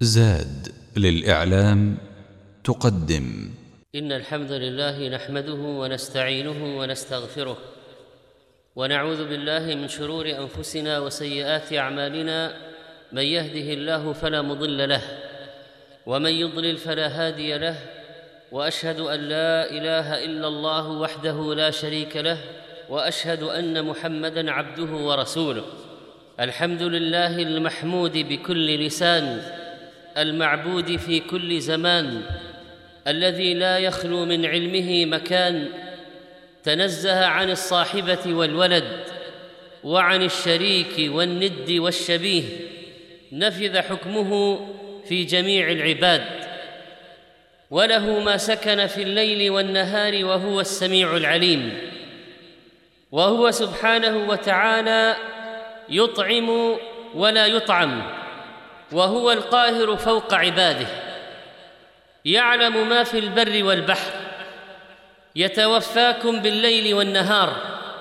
زاد للإعلام تقدم. إن الحمد لله نحمده ونستعينه ونستغفره، ونعوذ بالله من شرور أنفسنا وسيئات أعمالنا. من يهده الله فلا مضل له، ومن يضلل فلا هادي له، وأشهد أن لا إله إلا الله وحده لا شريك له، وأشهد أن محمدًا عبده ورسوله. الحمد لله المحمود بكل لسان، المعبود في كل زمان، الذي لا يخلو من علمه مكان، تنزه عن الصاحبة والولد وعن الشريك والند والشبيه، نفذ حكمه في جميع العباد، وله ما سكن في الليل والنهار، وهو السميع العليم. وهو سبحانه وتعالى يطعم ولا يطعم، وهو القاهر فوق عباده، يعلم ما في البر والبحر، يتوفاكم بالليل والنهار،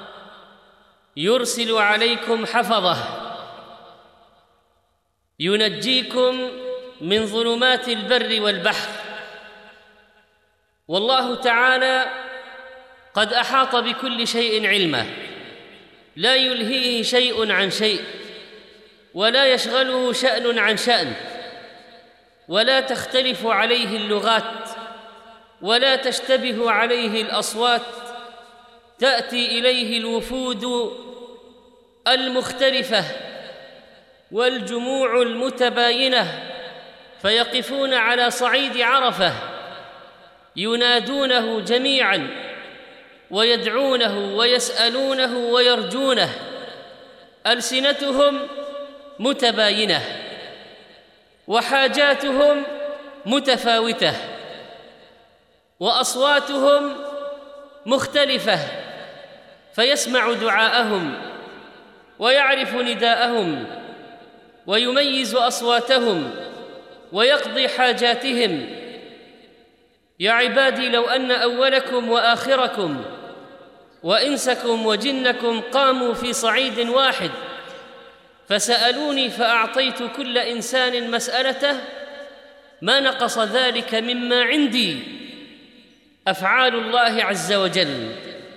يرسل عليكم حفظه، ينجيكم من ظلمات البر والبحر. والله تعالى قد أحاط بكل شيء علما، لا يلهيه شيء عن شيء، ولا يشغله شأن عن شأن، ولا تختلف عليه اللغات، ولا تشتبه عليه الأصوات. تأتي إليه الوفود المختلفة والجموع المتباينة، فيقفون على صعيد عرفة ينادونه جميعاً، ويدعونه ويسألونه ويرجونه، ألسنتهم متباينة وحاجاتهم متفاوتة وأصواتهم مختلفة، فيسمع دعاءهم ويعرف نداءهم ويميز أصواتهم ويقضي حاجاتهم. يا عبادي، لو أن أولكم وآخركم وإنسكم وجنكم قاموا في صعيد واحد فسألوني فأعطيت كل إنسان مسألته، ما نقص ذلك مما عندي. أفعال الله عز وجل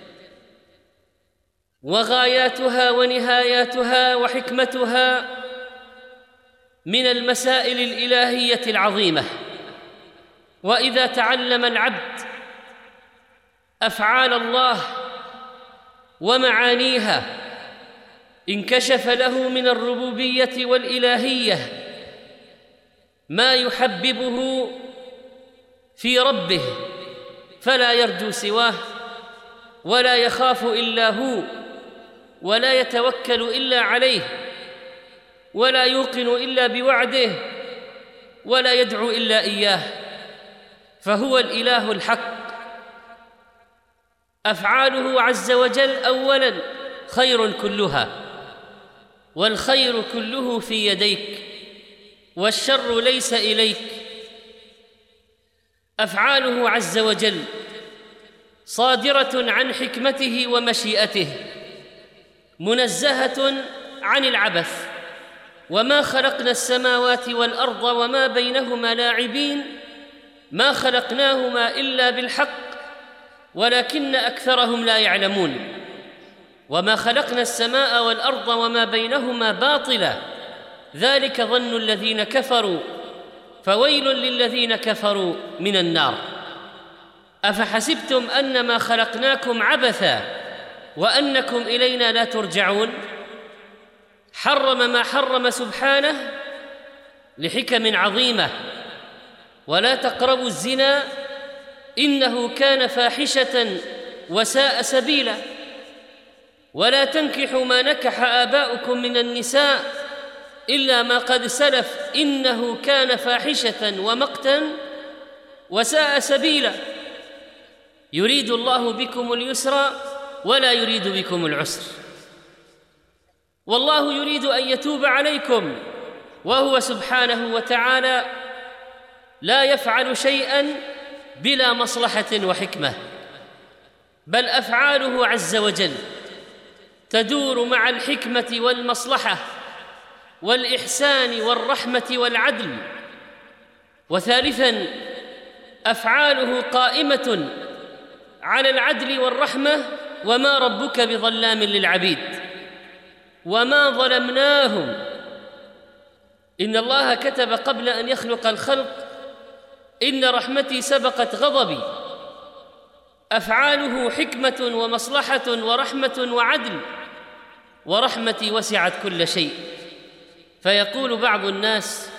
وغاياتها ونهاياتها وحكمتها من المسائل الإلهية العظيمة. وإذا تعلم العبد أفعال الله ومعانيها انكشف له من الربوبية والإلهية ما يحببه في ربه، فلا يرجو سواه، ولا يخاف إلا هو، ولا يتوكل إلا عليه، ولا يوقن إلا بوعده، ولا يدعو إلا إياه، فهو الإله الحق. أفعاله عز وجل أولاً خير كلها، والخير كله في يديك، والشر ليس إليك. أفعاله عز وجل صادرة عن حكمته ومشيئته، منزهة عن العبث. وما خلقنا السماوات والأرض وما بينهما لاعبين، ما خلقناهما إلا بالحق ولكن أكثرهم لا يعلمون. وما خلقنا السماء والأرض وما بينهما باطلا، ذلك ظن الذين كفروا، فويل للذين كفروا من النار. أفحسبتم أنما خلقناكم عبثا وأنكم إلينا لا ترجعون؟ حرم ما حرم سبحانه لحكم عظيمة. ولا تقربوا الزنا إنه كان فاحشة وساء سبيلا، ولا تنكحوا ما نكح آباؤكم من النساء إلا ما قد سلف إنه كان فاحشة ومقتا وساء سبيلا. يريد الله بكم اليسر ولا يريد بكم العسر، والله يريد أن يتوب عليكم، وهو سبحانه وتعالى لا يفعل شيئاً بلا مصلحة وحكمة، بل أفعاله عز وجل تدور مع الحكمة والمصلحة والإحسان والرحمة والعدل وثالثاً أفعاله قائمة على العدل والرحمة، وما ربك بظلام للعبيد، وما ظلمناهم، إن الله كتب قبل أن يخلق الخلق إن رحمتي سبقت غضبي. أفعاله حكمة ومصلحة ورحمة وعدل، ورحمتي وسعت كل شيء. فيقول بعض الناس: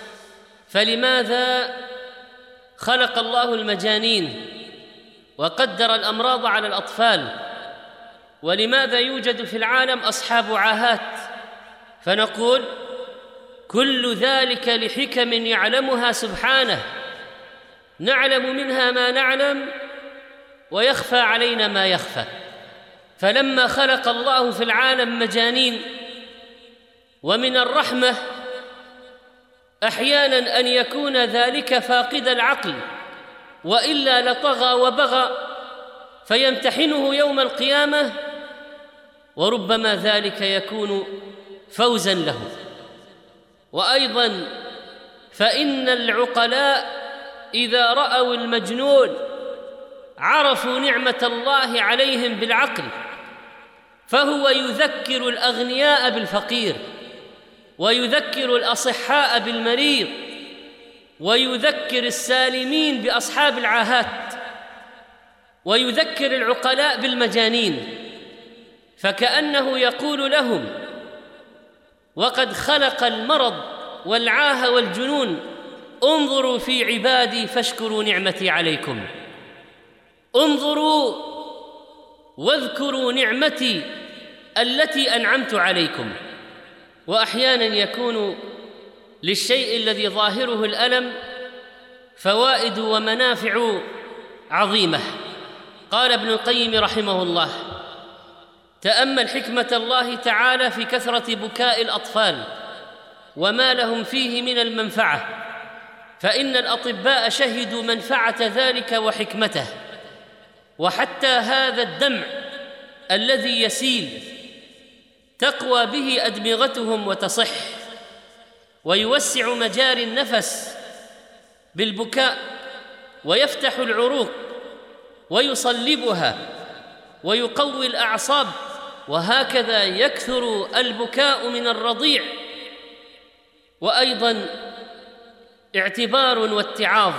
فلماذا خلق الله المجانين وقدر الأمراض على الأطفال؟ ولماذا يوجد في العالم أصحاب عاهات؟ فنقول: كل ذلك لحكم يعلمها سبحانه، نعلم منها ما نعلم ويخفى علينا ما يخفى. فلما خلق الله في العالم مجانين، ومن الرحمة أحياناً أن يكون ذلك فاقد العقل، وإلا لطغى وبغى، فيمتحنه يوم القيامة، وربما ذلك يكون فوزاً له. وأيضاً فإن العقلاء إذا رأوا المجنون عرفوا نعمة الله عليهم بالعقل، فهو يذكر الأغنياء بالفقير، ويذكر الأصحاء بالمريض، ويذكر السالمين بأصحاب العاهات، ويذكر العقلاء بالمجانين، فكأنه يقول لهم: وقد خلق المرض والعاهة والجنون، انظروا في عبادي فاشكروا نعمتي عليكم، انظروا واذكروا نعمتي التي أنعمت عليكم. وأحياناً يكون للشيء الذي ظاهره الألم فوائد ومنافع عظيمة. قال ابن القيم رحمه الله: تأمل حكمة الله تعالى في كثرة بكاء الأطفال وما لهم فيه من المنفعة، فإن الأطباء شهدوا منفعة ذلك وحكمته. وحتى هذا الدمع الذي يسيل تقوى به أدمغتهم وتصح، ويوسع مجاري النفس بالبكاء، ويفتح العروق ويصلبها ويقوي الأعصاب، وهكذا يكثر البكاء من الرضيع. وأيضاً اعتبار واتعاظ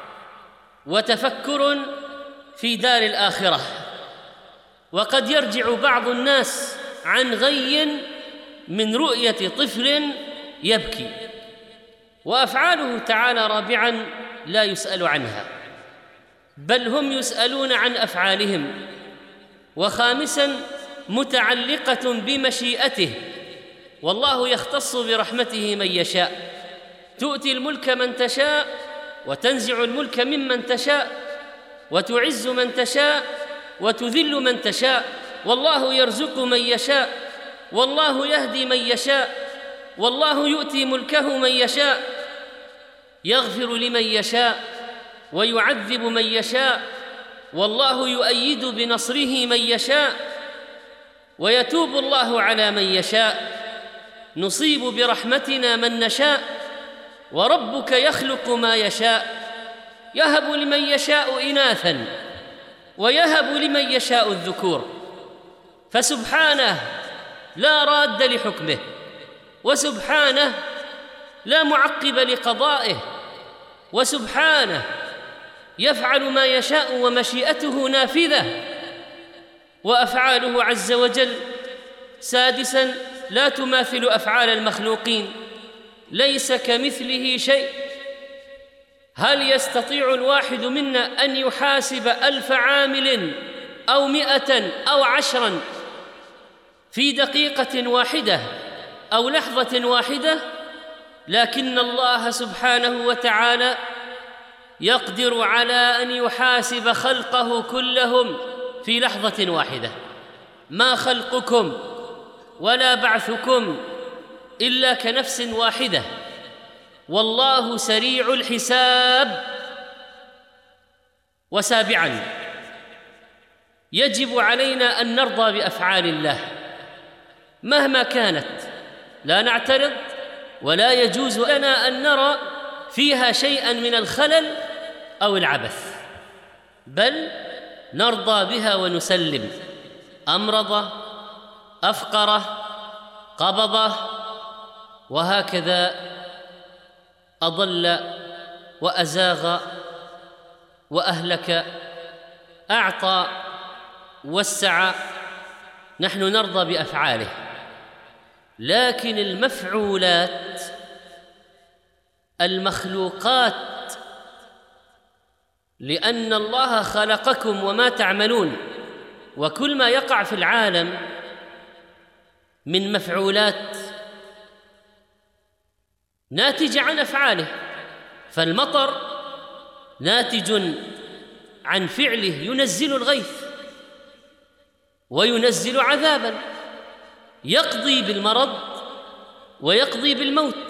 وتفكر في دار الآخرة. وقد يرجع بعض الناس عن غي من رؤية طفل يبكي. وأفعاله تعالى رابعاً لا يسأل عنها، بل هم يسألون عن أفعالهم. وخامساً متعلقة بمشيئته، والله يختص برحمته من يشاء، تؤتي الملك من تشاء وتنزع الملك ممن تشاء، وتعز من تشاء وتذل من تشاء، والله يرزق من يشاء، والله يهدي من يشاء، والله يؤتي ملكه من يشاء، يغفر لمن يشاء ويعذب من يشاء، والله يؤيد بنصره من يشاء، ويتوب الله على من يشاء، نصيب برحمتنا من نشاء، وربك يخلق ما يشاء، يهب لمن يشاء إناثاً ويهب لمن يشاء الذكور. فسبحانه لا راد لحكمه، وسبحانه لا معقب لقضائه، وسبحانه يفعل ما يشاء ومشيئته نافذة. وأفعاله عز وجل سادساً لا تماثل أفعال المخلوقين، ليس كمثله شيء. هل يستطيع الواحد منا أن يحاسب 1000 عامل أو 100 أو 10 في دقيقة واحدة أو لحظة واحدة؟ لكن الله سبحانه وتعالى يقدر على أن يحاسب خلقه كلهم في لحظة واحدة. ما خلقكم ولا بعثكم إلا كنفس واحدة، والله سريع الحساب. وسابعاً يجب علينا أن نرضى بأفعال الله مهما كانت، لا نعترض، ولا يجوز لنا أن نرى فيها شيئا من الخلل أو العبث، بل نرضى بها ونسلم. أمرض، أفقر، قبض، وهكذا أضل وأزاغ وأهلك، أعطى وسع، نحن نرضى بأفعاله. لكن المفعولات، المخلوقات، لأن الله خلقكم وما تعملون، وكل ما يقع في العالم من مفعولات ناتج عن أفعاله. فالمطر ناتج عن فعله، ينزل الغيث وينزل عذابا، يقضي بالمرض ويقضي بالموت،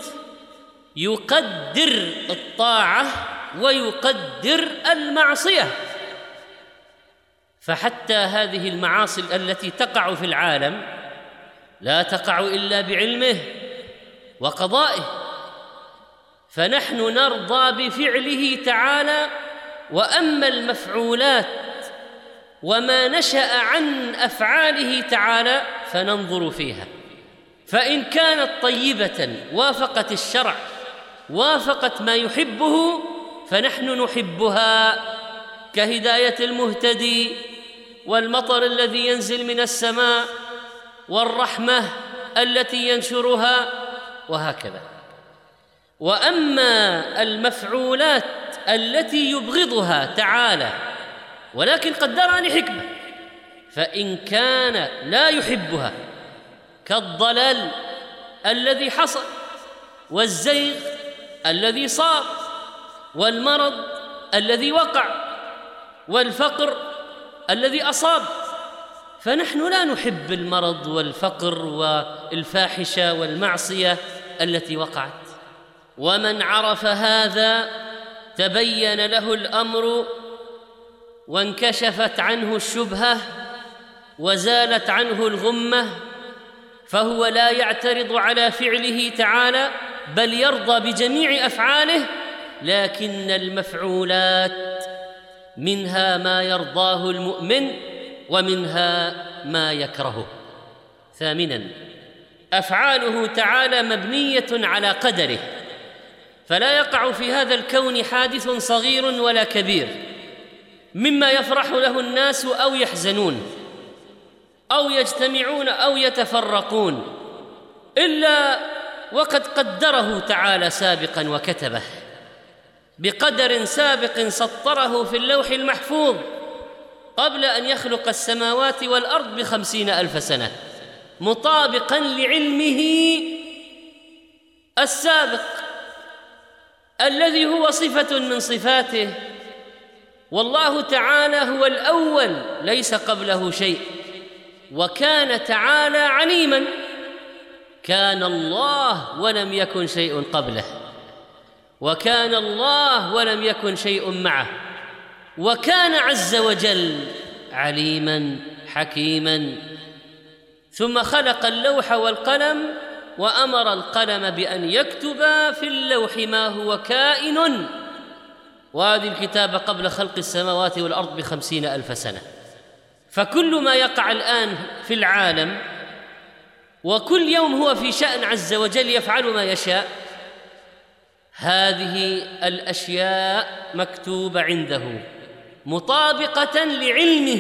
يقدر الطاعة ويقدر المعصية. فحتى هذه المعاصي التي تقع في العالم لا تقع إلا بعلمه وقضائه، فنحن نرضى بفعله تعالى. وأما المفعولات وما نشأ عن أفعاله تعالى فننظر فيها، فإن كانت طيبة وافقت الشرع، وافقت ما يحبه، فنحن نحبها، كهداية المهتدي، والمطر الذي ينزل من السماء، والرحمة التي ينشرها، وهكذا. وأما المفعولات التي يبغضها تعالى ولكن قدرها لحكمة، فإن كان لا يحبها، كالضلال الذي حصل، والزيغ الذي صار، والمرض الذي وقع، والفقر الذي أصاب، فنحن لا نحب المرض والفقر والفاحشة والمعصية التي وقعت. ومن عرف هذا تبين له الأمر وانكشفت عنه الشبهة وزالت عنه الغمة، فهو لا يعترض على فعله تعالى، بل يرضى بجميع أفعاله. لكن المفعولات منها ما يرضاه المؤمن ومنها ما يكرهه. ثامناً، أفعاله تعالى مبنية على قدره، فلا يقع في هذا الكون حادث صغير ولا كبير مما يفرح له الناس أو يحزنون أو يجتمعون أو يتفرقون، إلا وقد قدره تعالى سابقاً وكتبه بقدر سابق سطره في اللوح المحفوظ قبل أن يخلق السماوات والأرض ب50,000 سنة، مطابقاً لعلمه السابق الذي هو صفة من صفاته. والله تعالى هو الأول ليس قبله شيء، وكان تعالى عليماً، كان الله ولم يكن شيء قبله، وكان الله ولم يكن شيء معه، وكان عز وجل عليماً حكيماً. ثم خلق اللوح والقلم وأمر القلم بأن يكتب في اللوح ما هو كائن، وهذه الكتابة قبل خلق السماوات والأرض ب50,000 سنة. فكل ما يقع الآن في العالم وكل يوم هو في شأن عز وجل يفعل ما يشاء، هذه الأشياء مكتوبة عنده مطابقة لعلمه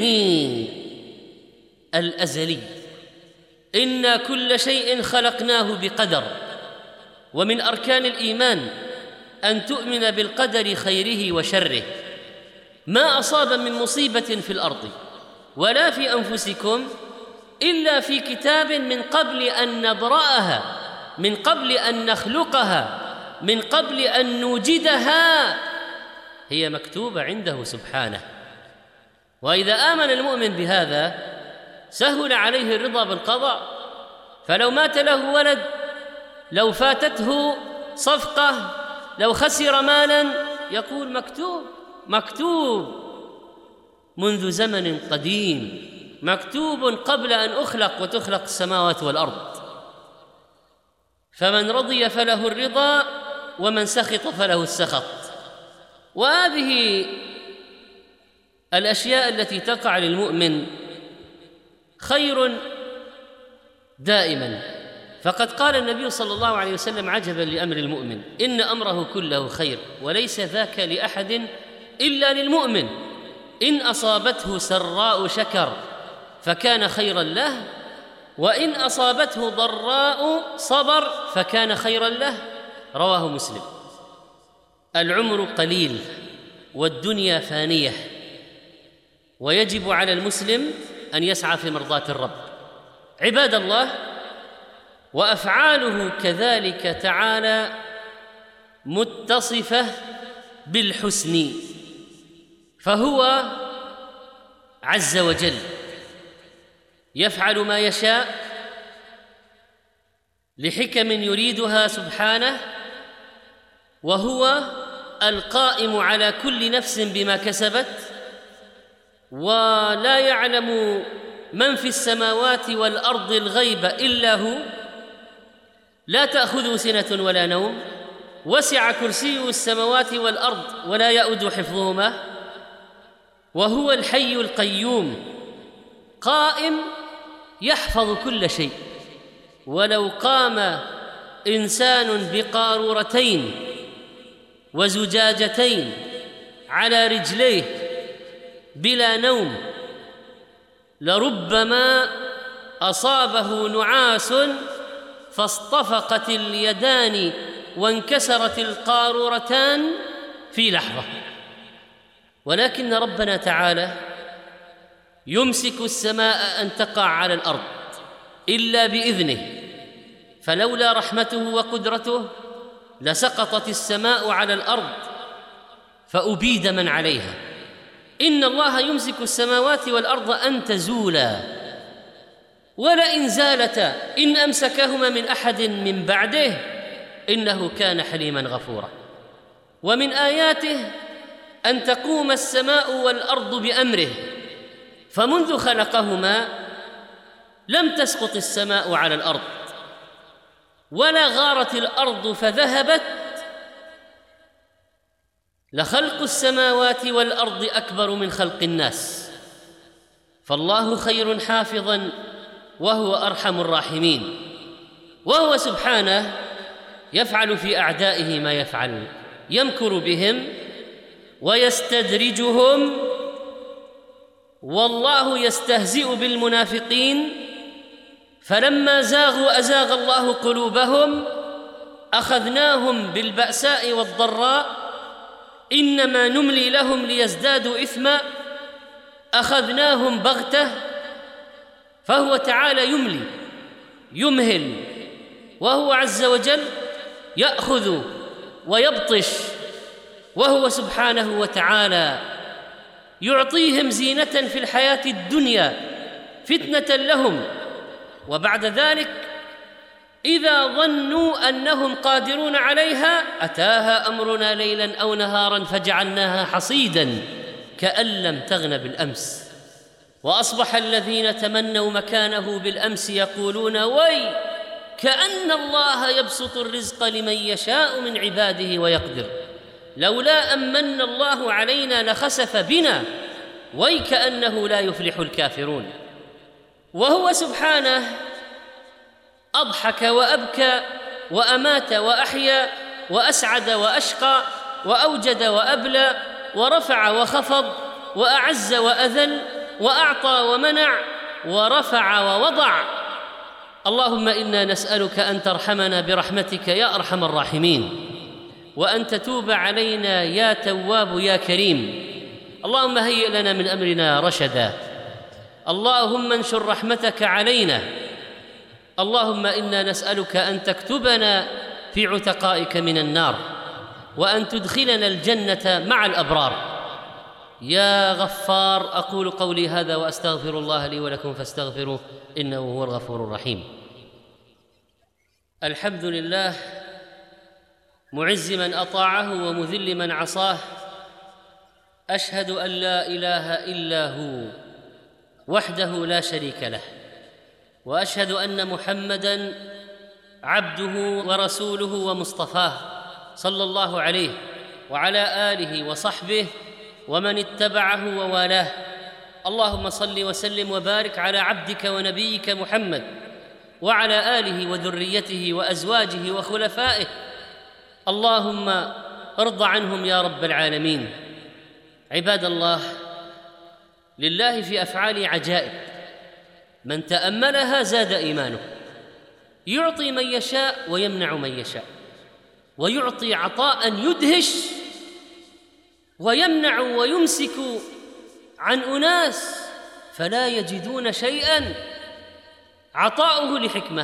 الأزلي. إنا كل شيء خلقناه بقدر. ومن أركان الإيمان أن تؤمن بالقدر خيره وشره. ما أصاب من مصيبة في الأرض ولا في أنفسكم إلا في كتاب من قبل أن نبرأها، من قبل أن نخلقها، من قبل أن نوجدها، هي مكتوبة عنده سبحانه. وإذا آمن المؤمن بهذا سهل عليه الرضا بالقضاء. فلو مات له ولد، لو فاتته صفقة، لو خسر مالا، يقول مكتوب، مكتوب منذ زمن قديم، مكتوب قبل أن أخلق وتخلق السماوات والأرض. فمن رضي فله الرضا ومن سخط فله السخط. وهذه الأشياء التي تقع للمؤمن خير دائما، فقد قال النبي صلى الله عليه وسلم: عجبا لأمر المؤمن إن أمره كله خير وليس ذاك لأحد إلا للمؤمن، إن أصابته سراء شكر فكان خيرا له، وإن أصابته ضراء صبر فكان خيرا له. رواه مسلم. العمر قليل والدنيا فانية، ويجب على المسلم أن يسعى في مرضاة الرب. عباد الله، وأفعاله كذلك تعالى متصفة بالحسن، فهو عز وجل يفعل ما يشاء لحكم يريدها سبحانه، وهو القائم على كل نفس بما كسبت، ولا يعلم من في السماوات والأرض الغيب إلا هو، لا تأخذه سنة ولا نوم، وسع كرسيه السماوات والأرض ولا يؤود حفظهما، وهو الحي القيوم قائم يحفظ كل شيء. ولو قام إنسان بقارورتين وزجاجتين على رجليه بلا نوم لربما أصابه نعاس فاصطفقت اليدان وانكسرت القارورتان في لحظة. ولكن ربنا تعالى يمسك السماء أن تقع على الأرض إلا بإذنه، فلولا رحمته وقدرته لسقطت السماء على الأرض فأبيد من عليها. إن الله يمسك السماوات والأرض أن تزولا، ولئن زالتا إن أمسكهما من أحد من بعده إنه كان حليما غفورا. ومن آياته أن تقوم السماء والأرض بأمره، فمنذ خلقهما لم تسقط السماء على الأرض ولا غارت الأرض فذهبت، لخلق السماوات والأرض أكبر من خلق الناس، فالله خير حافظا وهو أرحم الراحمين. وهو سبحانه يفعل في أعدائه ما يفعل، يمكر بهم ويستدرجهم، والله يستهزئ بالمنافقين، فلما زاغوا أزاغ الله قلوبهم، أخذناهم بالبأساء والضراء إنما نملي لهم ليزدادوا إثما، أخذناهم بغتة. فهو تعالى يملي يمهل، وهو عز وجل يأخذ ويبطش، وهو سبحانه وتعالى يعطيهم زينة في الحياة الدنيا فتنة لهم، وبعد ذلك إذا ظنوا أنهم قادرون عليها أتاها أمرنا ليلا أو نهارا فجعلناها حصيدا كأن لم تغن بالأمس. وأصبح الذين تمنوا مكانه بالأمس يقولون وي كأن الله يبسط الرزق لمن يشاء من عباده ويقدر، لولا أمن الله علينا لخسف بنا وي كأنه لا يفلح الكافرون. وهو سبحانه أضحك وأبكى وأمات وأحيا وأسعد وأشقى وأوجد وأبلى ورفع وخفض وأعز وأذل وأعطى ومنع ورفع ووضع. اللهم إنا نسألك أن ترحمنا برحمتك يا أرحم الراحمين، وأن تتوب علينا يا تواب يا كريم. اللهم هيئ لنا من أمرنا رشدا، اللهم انشر رحمتك علينا. اللهم إنا نسألك أن تكتبنا في عتقائك من النار، وأن تدخلنا الجنة مع الأبرار يا غفار. أقول قولي هذا وأستغفر الله لي ولكم فاستغفروه إنه هو الغفور الرحيم. الحمد لله معز من أطاعه ومذل من عصاه، أشهد أن لا إله إلا هو وحده لا شريك له، وأشهد أن محمدًا عبده ورسوله ومصطفاه صلى الله عليه وعلى آله وصحبه ومن اتبعه ووالاه. اللهم صل وسلم وبارك على عبدك ونبيك محمد وعلى آله وذريته وأزواجه وخلفائه. اللهم ارض عنهم يا رب العالمين. عباد الله، لله في أفعاله عجائب من تأملها زاد إيمانه. يعطي من يشاء ويمنع من يشاء، ويعطي عطاء يدهش، ويمنع ويمسك عن أناس فلا يجدون شيئا. عطاؤه لحكمة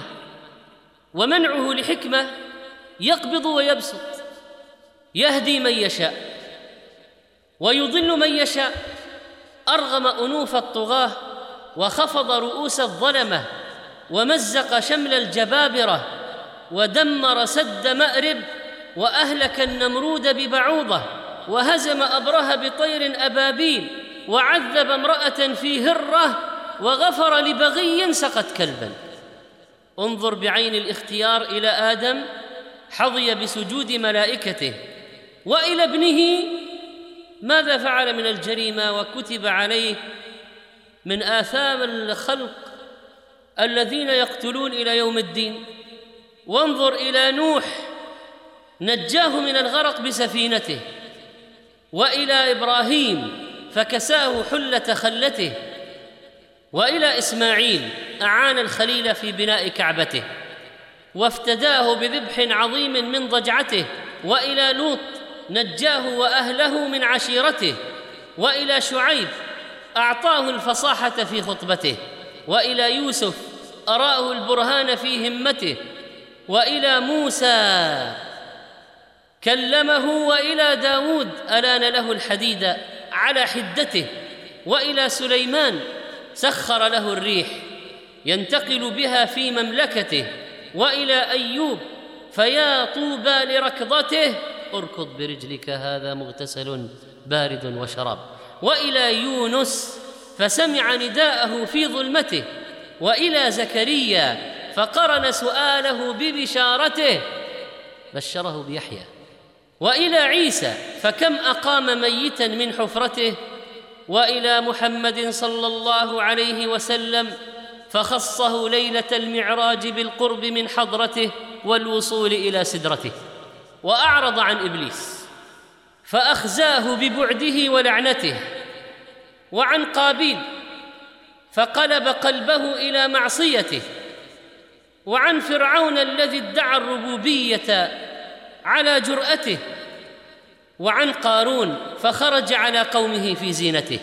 ومنعه لحكمة، يقبض ويبسط، يهدي من يشاء ويضل من يشاء. أرغم أنوف الطغاة وخفض رؤوس الظلمة ومزق شمل الجبابرة ودمر سد مأرب وأهلك النمرود ببعوضة وهزم أبره بطير أبابيل وعذب امرأة في هرة وغفر لبغي سقت كلبا. انظر بعين الاختيار إلى آدم حظي بسجود ملائكته، وإلى ابنه ماذا فعل من الجريمة وكتب عليه من آثام الخلق الذين يقتلون إلى يوم الدين. وانظر إلى نوح نجاه من الغرق بسفينته، وإلى إبراهيم فكساه حلة خلته، وإلى إسماعيل أعان الخليل في بناء كعبته وافتداه بذبح عظيم من ضجعته، وإلى لوط نجاه وأهله من عشيرته، وإلى شعيب أعطاه الفصاحة في خطبته، وإلى يوسف أراه البرهان في همته، وإلى موسى كلمه، وإلى داود ألان له الحديد على حدته، وإلى سليمان سخر له الريح ينتقل بها في مملكته، وإلى أيوب فيا طوبى لركضته اركض برجلك هذا مغتسل بارد وشراب، وإلى يونس فسمع نداءه في ظلمته، وإلى زكريا فقرن سؤاله ببشارته بشره بيحيى، وإلى عيسى فكم أقام ميتا من حفرته، وإلى محمد صلى الله عليه وسلم فخصه ليلة المعراج بالقرب من حضرته والوصول إلى سدرته. وأعرض عن إبليس فأخزاه ببعده ولعنته، وعن قابيل فقلب قلبه إلى معصيته، وعن فرعون الذي ادعى الربوبية على جرأته، وعن قارون فخرج على قومه في زينته،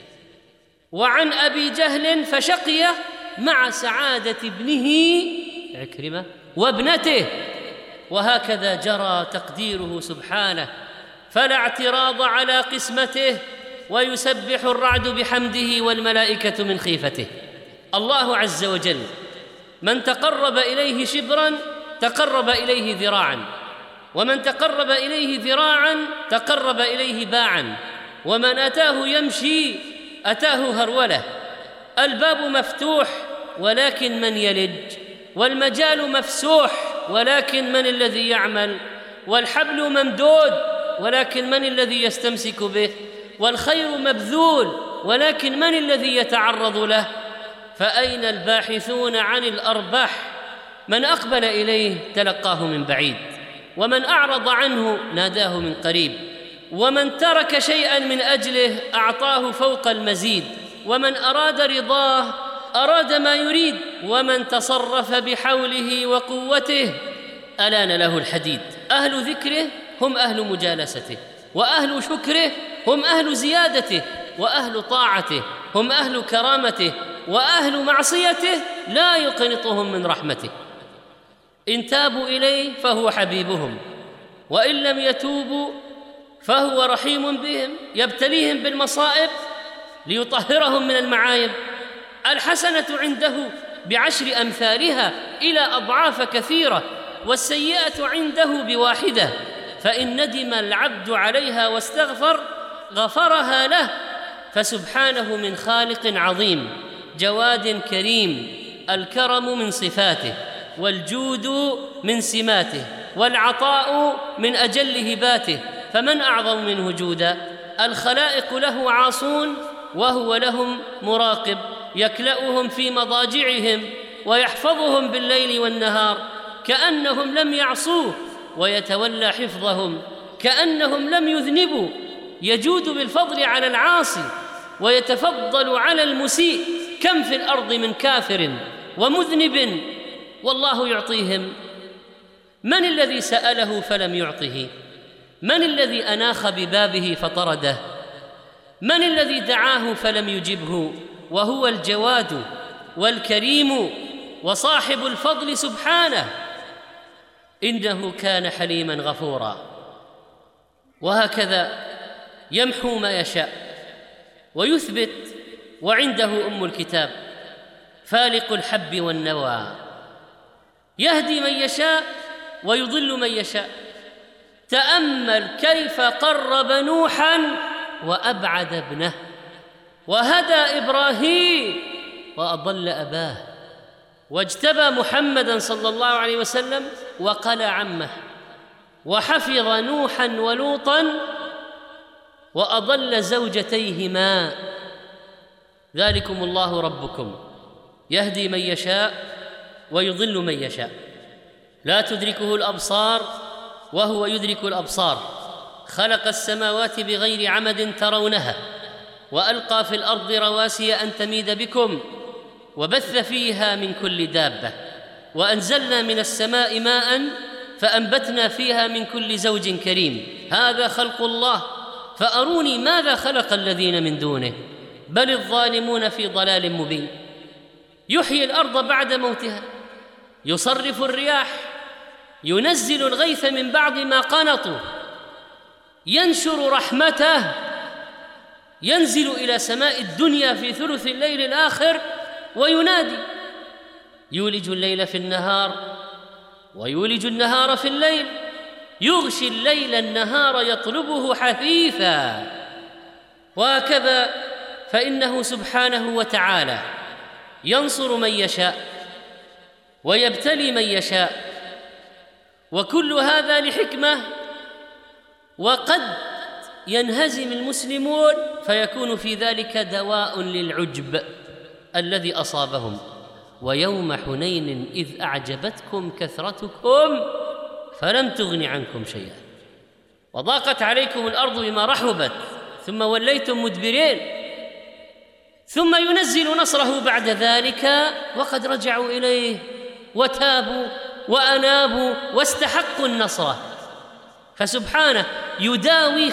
وعن أبي جهل فشقي مع سعادة ابنه عكرمة وابنته. وهكذا جرى تقديره سبحانه، فلا اعتراض على قسمته، ويسبح الرعد بحمده والملائكة من خيفته. الله عز وجل من تقرب إليه شبرا تقرب إليه ذراعا، ومن تقرب إليه ذراعا تقرب إليه باعا، ومن أتاه يمشي أتاه هرولة. الباب مفتوح ولكن من يلج، والمجال مفسوح ولكن من الذي يعمل، والحبل ممدود ولكن من الذي يستمسك به، والخير مبذول ولكن من الذي يتعرض له. فأين الباحثون عن الأرباح؟ من أقبل إليه تلقاه من بعيد، ومن أعرض عنه ناداه من قريب، ومن ترك شيئا من أجله أعطاه فوق المزيد، ومن أراد رضاه أراد ما يريد، ومن تصرف بحوله وقوته ألان له الحديد. أهل ذكره هم أهل مجالسته، وأهل شكره هم أهل زيادته، وأهل طاعته هم أهل كرامته، وأهل معصيته لا يقنطهم من رحمته. إن تابوا إليه فهو حبيبهم، وإن لم يتوبوا فهو رحيم بهم، يبتليهم بالمصائب ليطهرهم من المعايب. الحسنة عنده ب10 أمثالها إلى أضعاف كثيرة، والسيئة عنده بواحدة، فإن ندم العبد عليها واستغفر غفرها له. فسبحانه من خالق عظيم جواد كريم، الكرم من صفاته والجود من سماته، والعطاء من أجل هباته، فمن أعظم منه جودا؟ الخلائق له عاصون وهو لهم مراقب، يكلأهم في مضاجعهم ويحفظهم بالليل والنهار كأنهم لم يعصوه، ويتولى حفظهم كأنهم لم يذنبوا، يجود بالفضل على العاصي ويتفضل على المسيء. كم في الأرض من كافر ومذنب والله يعطيهم. من الذي سأله فلم يعطه؟ من الذي أناخ ببابه فطرده؟ من الذي دعاه فلم يجبه؟ وهو الجواد والكريم وصاحب الفضل سبحانه، إنه كان حليما غفورا. وهكذا يمحو ما يشاء ويثبت، وعنده أم الكتاب فالق الحب والنوى، يهدي من يشاء ويضل من يشاء. تأمل كيف قرب نوحا وأبعد ابنه، وهدى إبراهيم وأضل أباه، واجتبى محمدًا صلى الله عليه وسلم وقلى عمه، وحفظ نوحا ولوطا وأضل زوجتيهما. ذلكم الله ربكم يهدي من يشاء ويضل من يشاء، لا تدركه الأبصار وهو يدرك الأبصار. خلق السماوات بغير عمد ترونها، وألقى في الأرض رواسي أن تميد بكم، وبث فيها من كل دابة، وأنزلنا من السماء ماء فأنبتنا فيها من كل زوج كريم. هذا خلق الله، فأروني ماذا خلق الذين من دونه، بل الظالمون في ضلال مبين. يحيي الأرض بعد موتها، يصرف الرياح، ينزل الغيث من بعد ما قنطوا، ينشر رحمته، ينزل إلى سماء الدنيا في ثلث الليل الآخر وينادي، يولج الليل في النهار ويولج النهار في الليل، يغشي الليل النهار يطلبه حثيثا. وهكذا فإنه سبحانه وتعالى ينصر من يشاء ويبتلي من يشاء، وكل هذا لحكمة. وقد ينهزم المسلمون فيكون في ذلك دواء للعجب الذي أصابهم. ويوم حنين إذ أعجبتكم كثرتكم فلم تغن عنكم شيئا وضاقت عليكم الأرض بما رحبت ثم وليتم مدبرين، ثم ينزل نصره بعد ذلك وقد رجعوا إليه وتابوا وأنابوا واستحقوا النصر. فسبحانه يداوي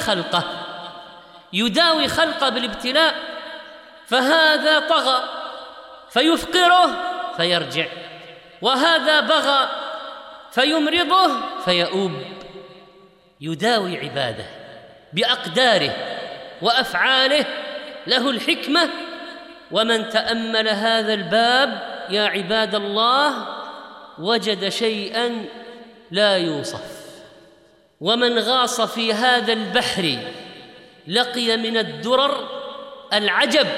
خلقه بالابتلاء، فهذا طغى فيفقره فيرجع، وهذا بغى فيمرضه فيؤوب. يداوي عباده بأقداره وأفعاله، له الحكمة. ومن تأمل هذا الباب يا عباد الله وجد شيئا لا يوصف، ومن غاص في هذا البحر لقي من الدرر العجب.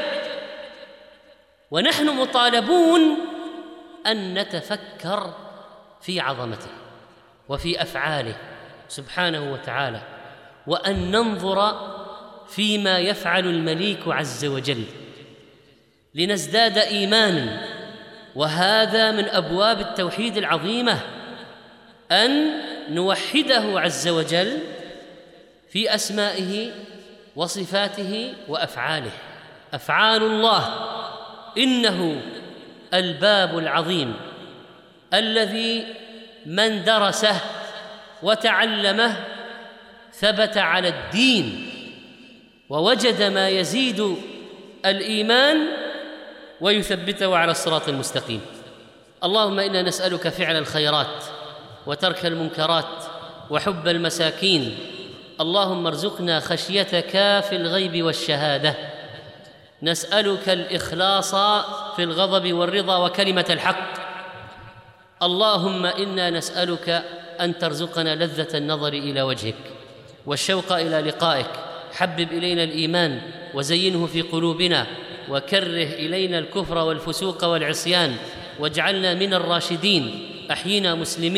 ونحن مطالبون أن نتفكر في عظمته وفي أفعاله سبحانه وتعالى، وأن ننظر فيما يفعل المليك عز وجل لنزداد إيمانا. وهذا من أبواب التوحيد العظيمة، أن نوحده عز وجل في أسمائه وصفاته وأفعاله. أفعال الله إنه الباب العظيم الذي من درسه وتعلمه ثبت على الدين ووجد ما يزيد الإيمان ويثبته على الصراط المستقيم. اللهم إنا نسألك فعل الخيرات وترك المنكرات وحب المساكين. اللهم ارزقنا خشيتك في الغيب والشهادة. نسألك الإخلاص في الغضب والرضا وكلمة الحق. اللهم إنا نسألك أن ترزقنا لذة النظر إلى وجهك والشوق إلى لقائك. حبب إلينا الإيمان وزينه في قلوبنا، وكره إلينا الكفر والفسوق والعصيان، واجعلنا من الراشدين. أحينا مسلمين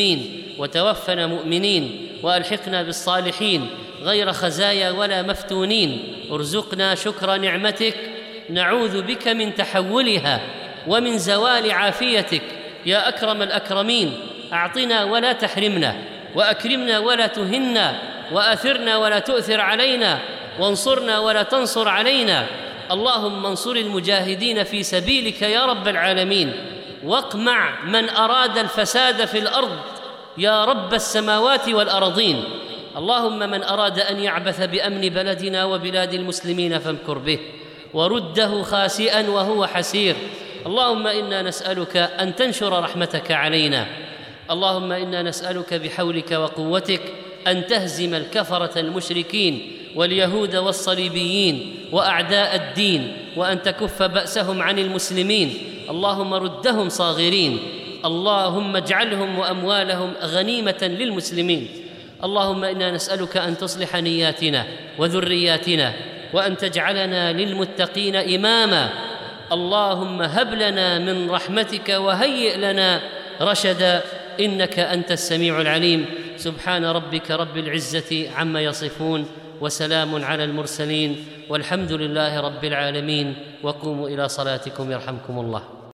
وتوفنا مؤمنين وألحقنا بالصالحين غير خزايا ولا مفتونين. ارزقنا شكر نعمتك، نعوذ بك من تحولها ومن زوال عافيتك يا أكرم الأكرمين. أعطنا ولا تحرمنا، وأكرمنا ولا تهنا، وآثرنا ولا تؤثر علينا، وانصرنا ولا تنصر علينا. اللهم انصر المجاهدين في سبيلك يا رب العالمين، واقمع من أراد الفساد في الأرض يا رب السماوات والأرضين. اللهم من أراد أن يعبث بأمن بلدنا وبلاد المسلمين فامكر به، ورده خاسئا وهو حسير. اللهم إنا نسألك أن تنشر رحمتك علينا. اللهم إنا نسألك بحولك وقوتك أن تهزم الكفرة المشركين واليهود والصليبيين وأعداء الدين، وأن تكف بأسهم عن المسلمين. اللهم ردهم صاغرين، اللهم اجعلهم وأموالهم غنيمة للمسلمين. اللهم إنا نسألك أن تصلح نياتنا وذرياتنا، وأن تجعلنا للمتقين إماما. اللهم هب لنا من رحمتك وهيئ لنا رشدا، إنك أنت السميع العليم. سبحان ربك رب العزة عما يصفون، وسلام على المرسلين، والحمد لله رب العالمين. وقوموا إلى صلاتكم يرحمكم الله.